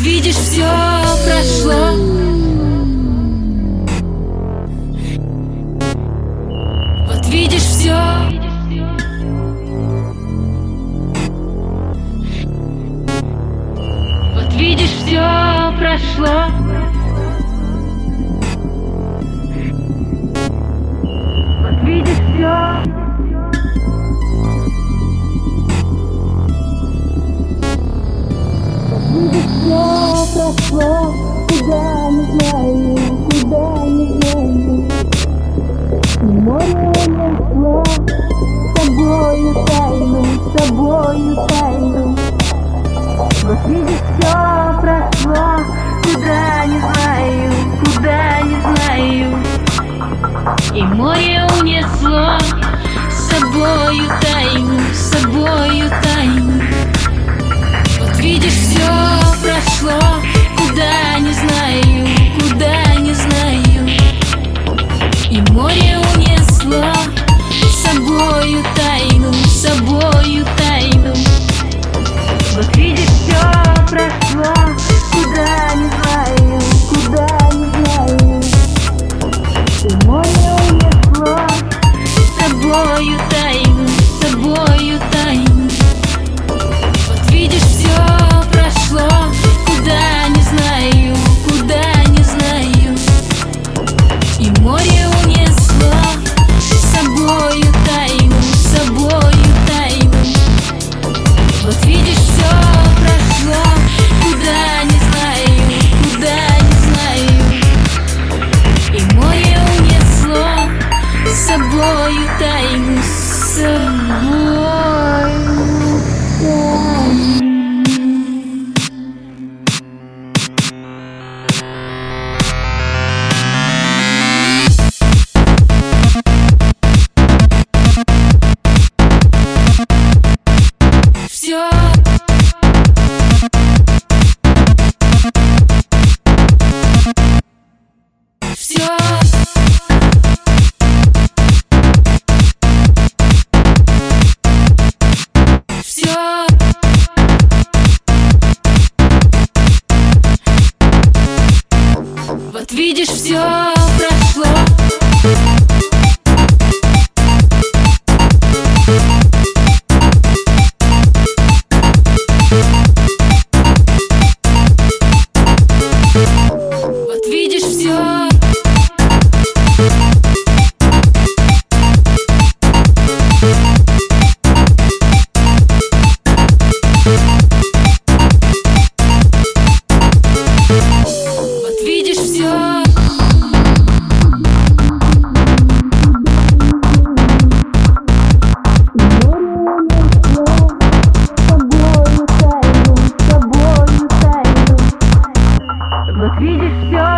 видишь, все прошло. Вот видишь, все. Вот видишь, все прошло. Вот видишь, все. Видишь, все прошло, куда не знаю, куда не знаю. Море унесло с тобою тайну, с тобою тайну. Вот видишь, все прошло, куда не знаю, куда не знаю. И море унесло с собою тайну, с собою тайну. Вот видишь, все прошло, куда не знаю, куда не знаю. И море унесло с собою тайну, с собою тайну. Вот видишь, все прошло, куда не знаю, куда не знаю. И море унесло С собою тайну, с собою тайну. Вот видишь, все прошло, куда не знаю, куда не знаю. И море унесло с собою тайну, с собою тайну. Вот видишь, все прошло, куда не знаю, куда не знаю. И море унесло с собою тайну, с собою тайну. Все. Все. Все. Вот видишь, все прошло. Вот видишь, все. Вот видишь, все. Вот видишь, все